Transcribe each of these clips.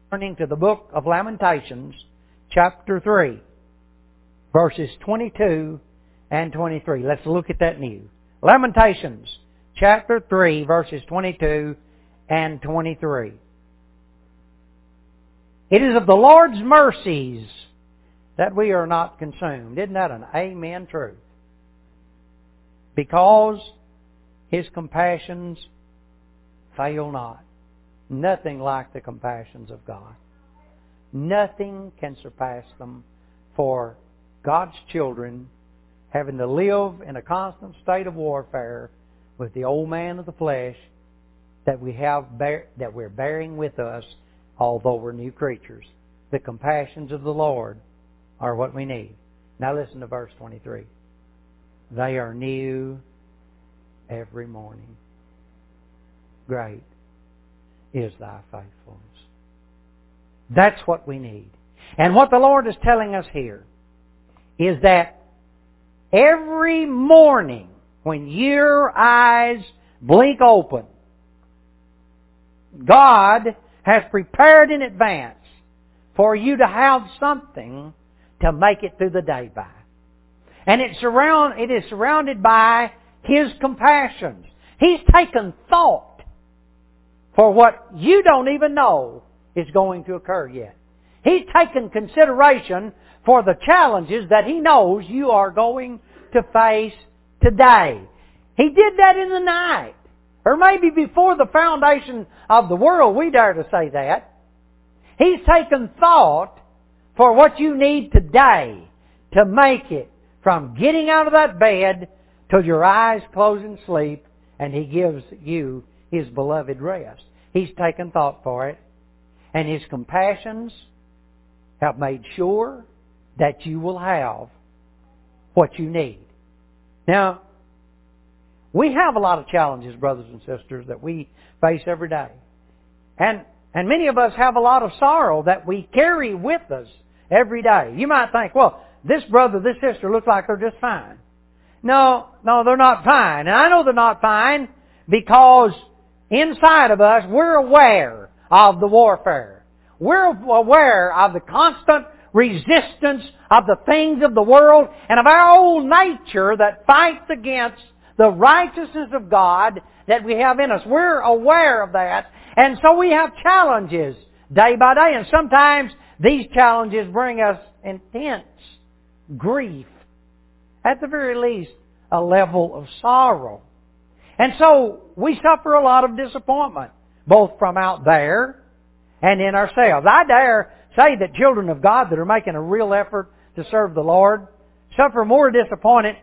Turning to the book of Lamentations, chapter 3, verses 22 and 23. Let's look at that new. Lamentations, chapter 3, verses 22 and 23. It is of the Lord's mercies that we are not consumed. Isn't that an amen truth? Because His compassions fail not. Nothing like the compassions of God. Nothing can surpass them for God's children having to live in a constant state of warfare with the old man of the flesh that we're bearing with us, although we're new creatures. The compassions of the Lord are what we need. Now listen to verse 23. They are new every morning. Great is thy faithfulness. That's what we need. And what the Lord is telling us here is that every morning when your eyes blink open, God has prepared in advance for you to have something to make it through the day by. And it is surrounded by His compassions. He's taken thought for what you don't even know is going to occur yet. He's taken consideration for the challenges that He knows you are going to face today. He did that in the night. Or maybe before the foundation of the world, we dare to say that. He's taken thought for what you need today to make it from getting out of that bed till your eyes close in sleep and He gives you His beloved rest. He's taken thought for it. And His compassions have made sure that you will have what you need. Now, we have a lot of challenges, brothers and sisters, that we face every day. And many of us have a lot of sorrow that we carry with us every day. You might think, well, this brother, this sister looks like they're just fine. No, they're not fine. And I know they're not fine because inside of us, we're aware of the warfare. We're aware of the constant resistance of the things of the world and of our old nature that fights against the righteousness of God that we have in us. We're aware of that. And so we have challenges day by day. And sometimes these challenges bring us intense grief. At the very least, a level of sorrow. And so we suffer a lot of disappointment, both from out there and in ourselves. I dare say that children of God that are making a real effort to serve the Lord suffer more disappointment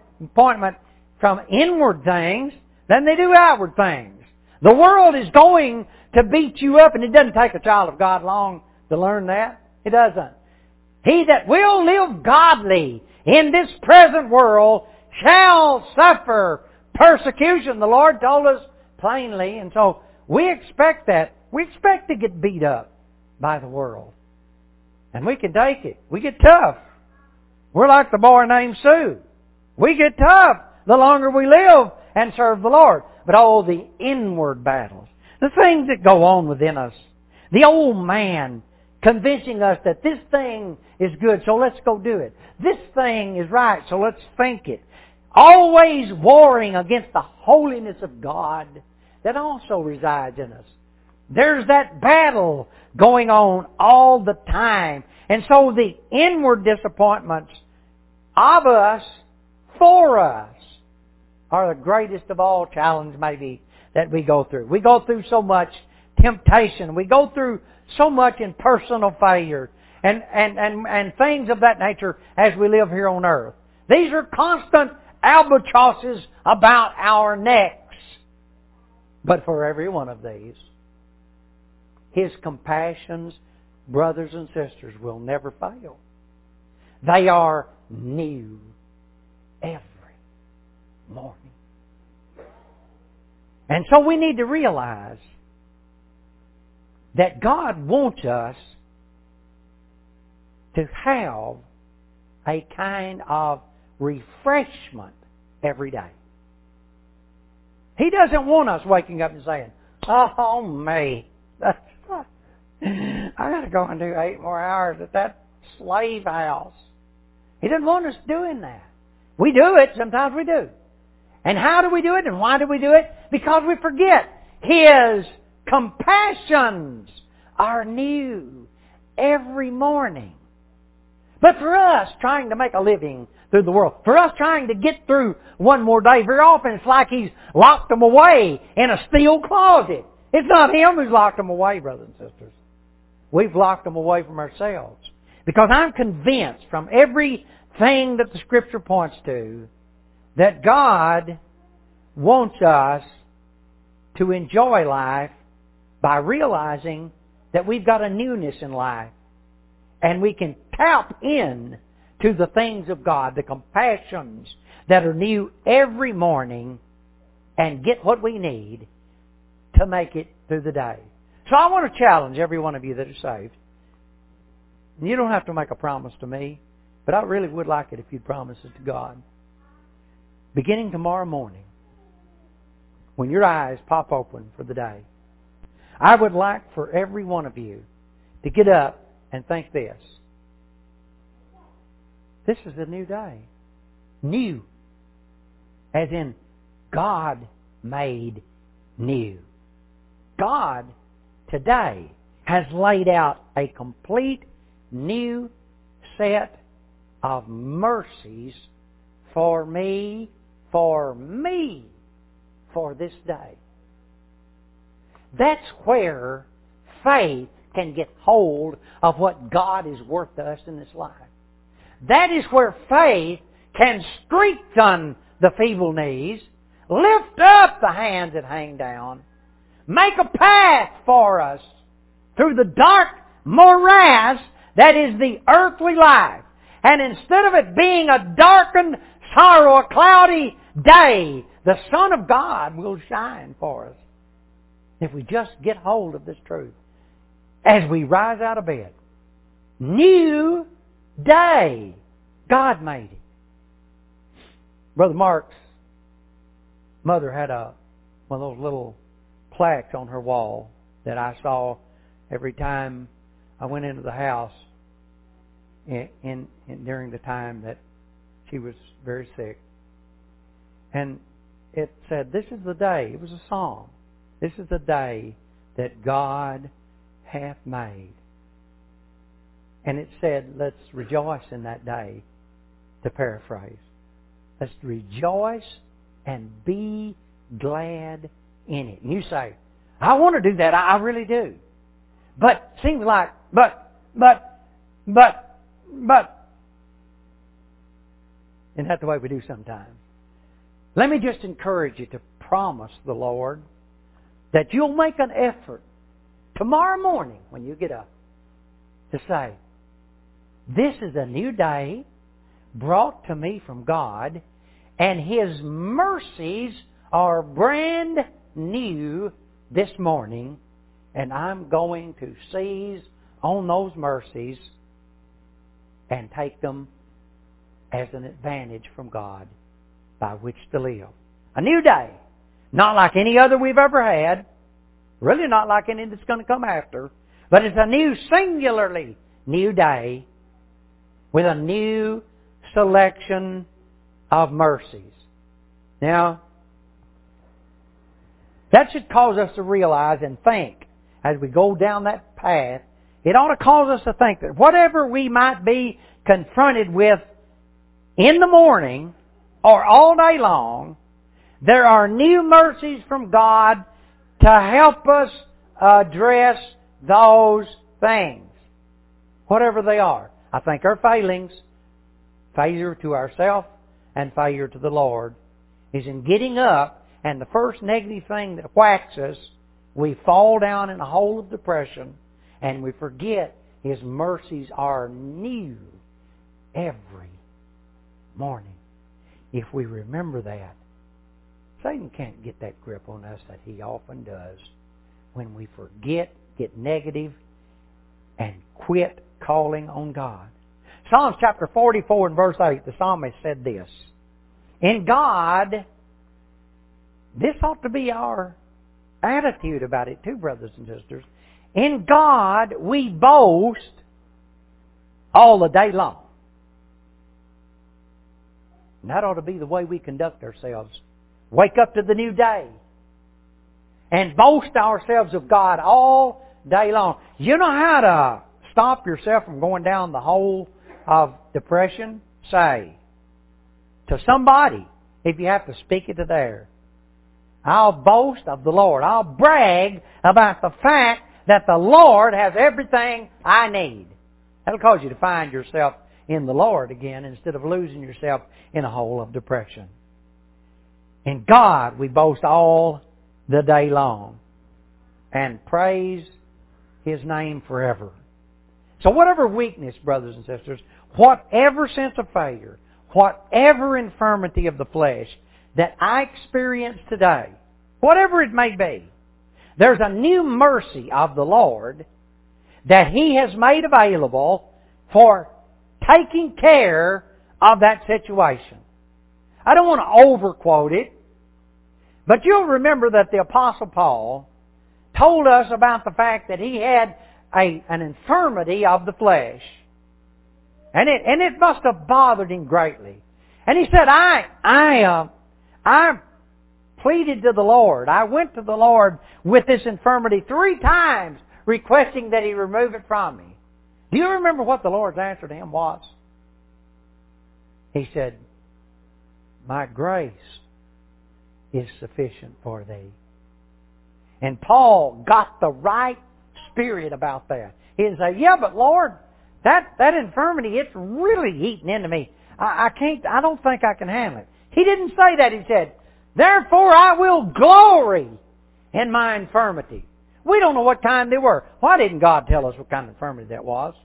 from inward things than they do outward things. The world is going to beat you up, and it doesn't take a child of God long to learn that. It doesn't. He that will live godly in this present world shall suffer persecution. The Lord told us plainly, and so we expect that. We expect to get beat up by the world. And we can take it. We get tough. We're like the boy named Sue. We get tough the longer we live and serve the Lord. But all the inward battles, the things that go on within us, the old man convincing us that this thing is good, so let's go do it. This thing is right, so let's think it. Always warring against the holiness of God that also resides in us. There's that battle going on all the time. And so the inward disappointments of us, for us, are the greatest of all challenges maybe that we go through. We go through so much temptation. We go through so much in personal failure and things of that nature as we live here on earth. These are constant albatrosses about our necks. But for every one of these, His compassions, brothers and sisters, will never fail. They are new every morning. And so we need to realize that God wants us to have a kind of refreshment every day. He doesn't want us waking up and saying, oh, me. I got to go and do 8 more hours at that slave house. He doesn't want us doing that. We do it. Sometimes we do. And how do we do it? And why do we do it? Because we forget His compassions are new every morning. But for us trying to make a living through the world, for us trying to get through one more day, very often it's like He's locked them away in a steel closet. It's not Him who's locked them away, brothers and sisters. We've locked them away from ourselves. Because I'm convinced from everything that the Scripture points to that God wants us to enjoy life by realizing that we've got a newness in life. And we can tap in to the things of God, the compassions that are new every morning, and get what we need to make it through the day. So I want to challenge every one of you that are saved. You don't have to make a promise to me, but I really would like it if you'd promise it to God. Beginning tomorrow morning, when your eyes pop open for the day, I would like for every one of you to get up and think this. This is a new day. New. As in, God made new. God today has laid out a complete new set of mercies for me, for this day. That's where faith can get hold of what God is worth to us in this life. That is where faith can strengthen the feeble knees, lift up the hands that hang down, make a path for us through the dark morass that is the earthly life. And instead of it being a darkened sorrow, a cloudy day, the Son of God will shine for us if we just get hold of this truth as we rise out of bed. New day. God made it. Brother Mark's mother had one of those little plaques on her wall that I saw every time I went into the house during the time that she was very sick. And it said, "This is the day." It was a song. "This is the day that God hath made." And it said, let's rejoice in that day, to paraphrase. Let's rejoice and be glad in it. And you say, I want to do that. I really do. But seems like, but. Isn't that the way we do sometimes? Let me just encourage you to promise the Lord that you'll make an effort tomorrow morning when you get up to say, this is a new day brought to me from God, and His mercies are brand new this morning, and I'm going to seize on those mercies and take them as an advantage from God by which to live. A new day. Not like any other we've ever had. Really not like any that's going to come after. But it's a new, singularly new day with a new selection of mercies. Now, that should cause us to realize and think as we go down that path. It ought to cause us to think that whatever we might be confronted with in the morning or all day long, there are new mercies from God to help us address those things, whatever they are. I think our failings, failure to ourselves and failure to the Lord, is in getting up, and the first negative thing that whacks us, we fall down in a hole of depression, and we forget His mercies are new every morning. If we remember that, Satan can't get that grip on us that he often does when we forget, get negative, and quit calling on God. Psalms chapter 44 and verse 8, the psalmist said this, in God, this ought to be our attitude about it too, brothers and sisters. In God we boast all the day long. And that ought to be the way we conduct ourselves. Wake up to the new day and boast ourselves of God all day long. You know how to stop yourself from going down the hole of depression? Say to somebody, if you have to speak it to there, I'll boast of the Lord. I'll brag about the fact that the Lord has everything I need. That'll cause you to find yourself in the Lord again instead of losing yourself in a hole of depression. In God we boast all the day long and praise His name forever. So whatever weakness, brothers and sisters, whatever sense of failure, whatever infirmity of the flesh that I experience today, whatever it may be, there's a new mercy of the Lord that He has made available for taking care of that situation. I don't want to overquote it, but you'll remember that the Apostle Paul told us about the fact that he had an infirmity of the flesh. And it must have bothered him greatly. And he said, I pleaded to the Lord. I went to the Lord with this infirmity 3 times, requesting that He remove it from me. Do you remember what the Lord's answer to him was? He said, my grace is sufficient for thee. And Paul got the right spirit about that. He didn't say, yeah, but Lord, that infirmity, it's really eating into me. I don't think I can handle it. He didn't say that. He said, therefore I will glory in my infirmity. We don't know what kind they were. Why didn't God tell us what kind of infirmity that was?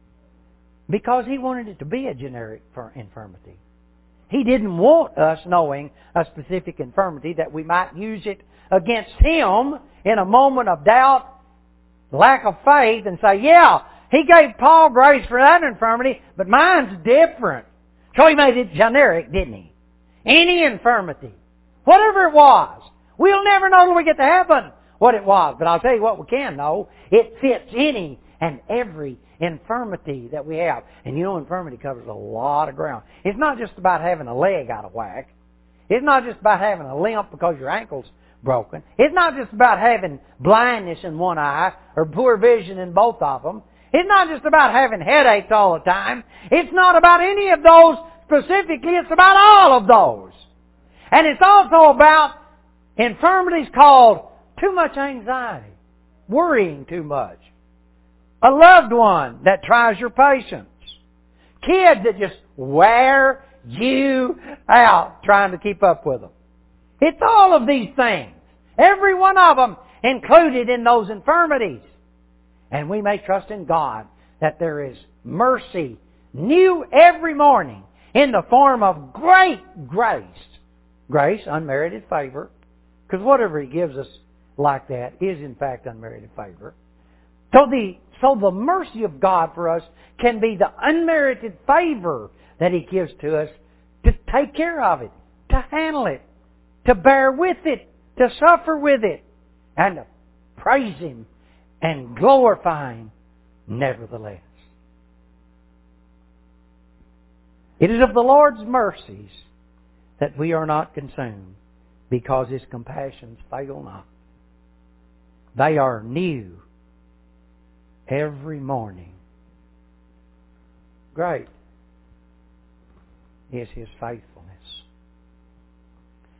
Because He wanted it to be a generic infirmity. He didn't want us knowing a specific infirmity that we might use it against Him in a moment of doubt, lack of faith, and say, yeah, He gave Paul grace for that infirmity, but mine's different. So He made it generic, didn't He? Any infirmity, whatever it was. We'll never know till we get to heaven what it was. But I'll tell you what we can know. It fits any and every infirmity that we have. And you know, infirmity covers a lot of ground. It's not just about having a leg out of whack. It's not just about having a limp because your ankle's broken. It's not just about having blindness in one eye or poor vision in both of them. It's not just about having headaches all the time. It's not about any of those specifically. It's about all of those. And it's also about infirmities called too much anxiety, worrying too much, a loved one that tries your patience, kids that just wear you out trying to keep up with them. It's all of these things, every one of them included in those infirmities. And we may trust in God that there is mercy new every morning in the form of great grace. Grace, unmerited favor, because whatever He gives us like that is in fact unmerited favor. So the mercy of God for us can be the unmerited favor that He gives to us to take care of it, to handle it, to bear with it, to suffer with it, and to praise Him and glorify Him nevertheless. It is of the Lord's mercies that we are not consumed, because His compassions fail not. They are new every morning. Great is His faithfulness.